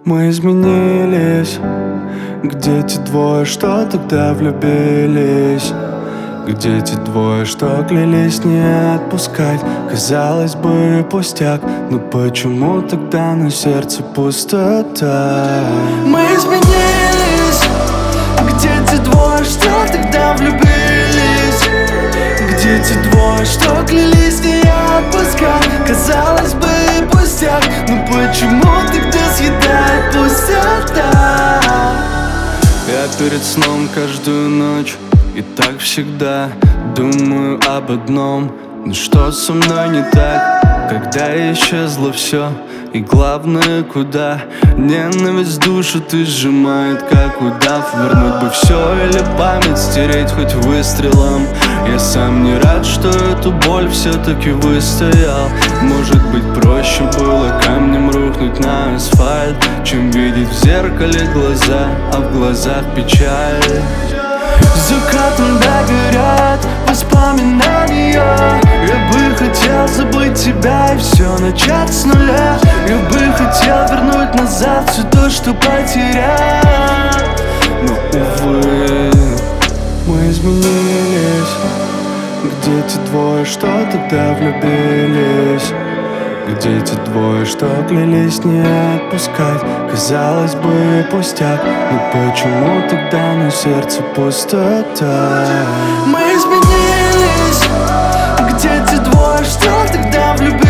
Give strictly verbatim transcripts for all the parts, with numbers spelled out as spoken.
Мы изменились. Где те двое, что тогда влюбились? Где те двое, что клялись не отпускать? Казалось бы, пустяк, но почему тогда на сердце пустота? Мы изменились. Где те двое, что тогда влюбились? Где те двое, что клялись не отпускать? Казалось бы, пустяк, но почему тогда съедает пустота? Я перед сном каждую ночь и так всегда думаю об одном: ну что со мной не так, когда исчезло все? И главное, куда? Ненависть душу ты сжимает, как удав. Вернуть бы все или память стереть хоть выстрелом. Я сам не рад, что эту боль все-таки выстоял. Может быть, проще было камнем рухнуть на асфальт, чем видеть в зеркале глаза, а в глазах печаль. Закатом догорят воспоминания. Я бы хотел забыть тебя и все начать с нуля. Я бы хотел вернуть назад все то, что потерял. Но, увы, мы изменились. Где те двое, что тогда влюбились? Где те двое, что клялись не отпускать? Казалось бы, пустяк, но почему тогда на сердце пустота? Мы изменились. Где те двое, что тогда влюбились?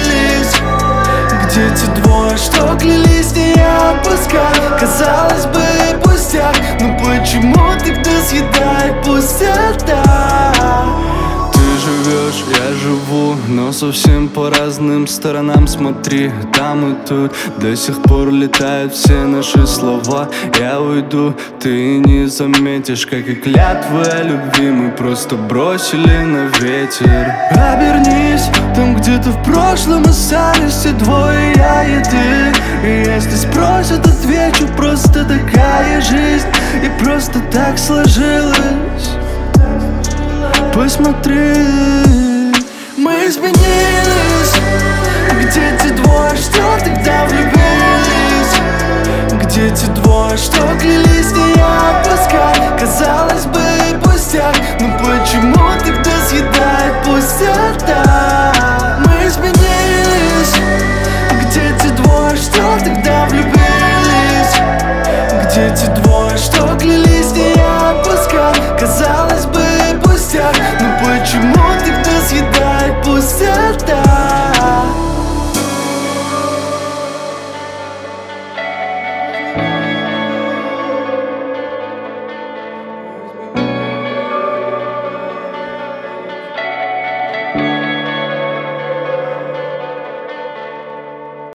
Где те двое, что клялись не отпускать? Казалось бы, пустяк, но почему тогда съедает пустота? Живешь, я живу, но совсем по разным сторонам. Смотри, там и тут до сих пор летают все наши слова. Я уйду, ты не заметишь, как и клятвы о любви мы просто бросили на ветер. Обернись, там где-то в прошлом остались все двое, я и ты. И если спросят, отвечу: просто такая жизнь, и просто так сложилось. Посмотри, мы изменились. Где те двое, что тогда влюбились? Где те двое, что клялись не отпускать? Казалось бы, пустяк, но почему тогда съедает пустота? Мы изменились. Где те двое, что тогда влюбились? Где те двое?